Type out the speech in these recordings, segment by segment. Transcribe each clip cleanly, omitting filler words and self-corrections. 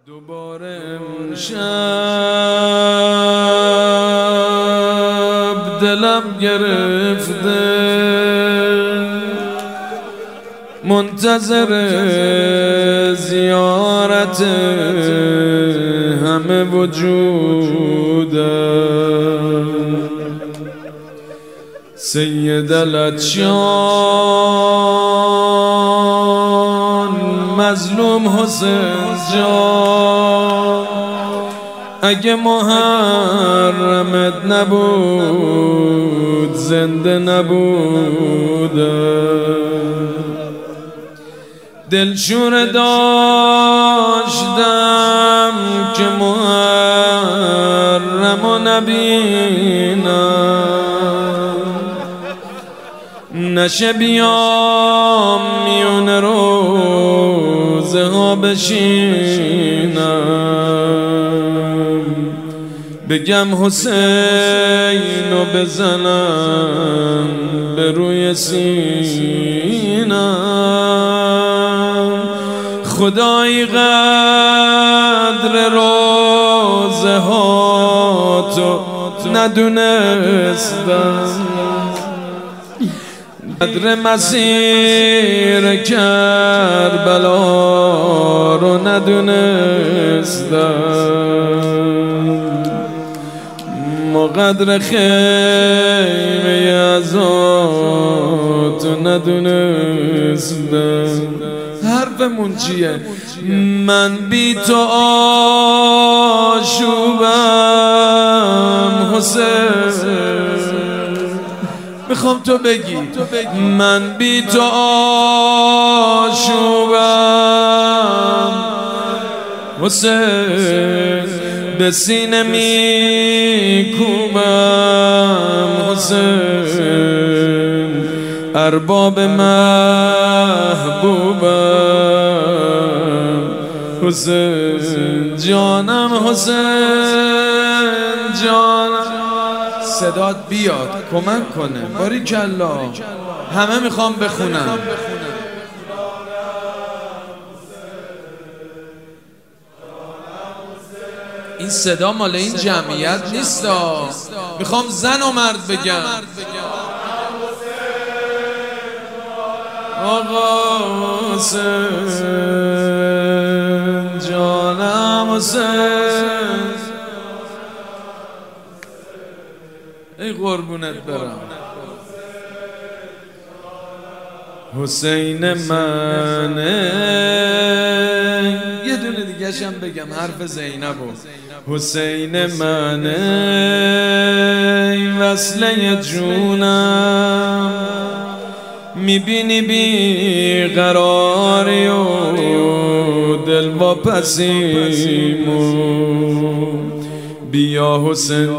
دوباره امشب دلم گرفته منتظر زیارت همه وجودم. سید العطشان مظلوم حسین جان، اگه محرمت نبود زنده نبودم. دلشور داشتم که محرمو نبینم، نشه بیام میون روزه ها بشینم، بگم حسین و بزنم به روی سینم. خدای قدر روزه ها تو ندونستم، قدر مسیر کربلا رو ندونستم، ما قدر خیمه ازاتو ندونستم. حرفمون چیه؟ من بی تو آشوبم حسین، میخوام تو بگی من بی تو آشوبم حسین، به سینه میکوبم حسین، ارباب محبوبم حسین، جانم حسین جانم. صدات بیاد کمک کنه باریکلا، همه میخوام بخونم. این صدا مال این جمعیت نیستا، میخوام زن و مرد بگم. آقا حسین جانم حسین، ای قربونت برم حسین منه. یه دونه دیگه شم بگم حرف زینبو. حسین منه وصله جونم، میبینی بی قراری و دل واپسیمو، بیا حسین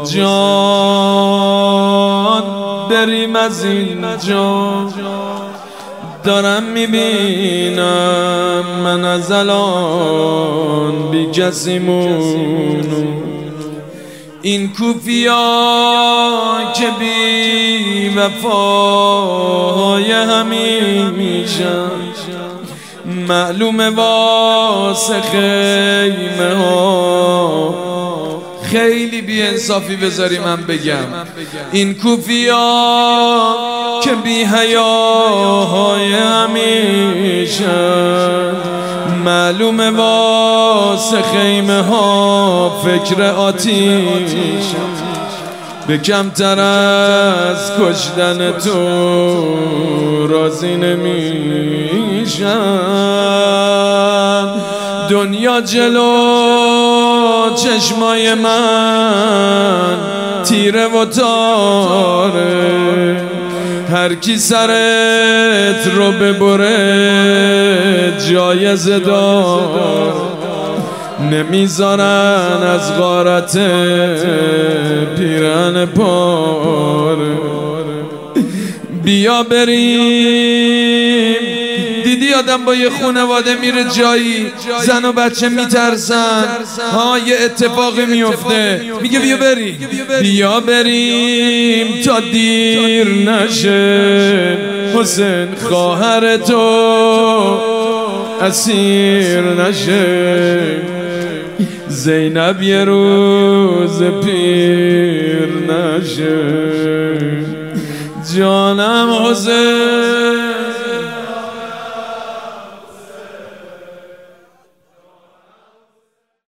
جان بریم از اینجا. دارم میبینم من از الان بی کسیمونو، این کوفیا که بی وفای همیشن، معلومه واسه خیمه ها خیلی بی انصافی بذاری من بگم. این کوفیا که بی حیاهای همیشن، معلومه واسه خیمه ها فکر آتیشن، به کمتر از کشتن تو راضی نمیشن. دنیا جلو چشمای من تیره و تاره، هر کی سرت رو ببره جایزه دار، نمیذارن از غارت پیرن پاره. بیا بریم. دیدی آدم با یه خانواده میره جایی، زن و بچه میترسن، ها یه اتفاقی میفته، میگه بیا بریم، بیا بریم تا دیر نشه، حسین خواهر تو اسیر نشه. زینب یه روز پیر نشه، جانم حسین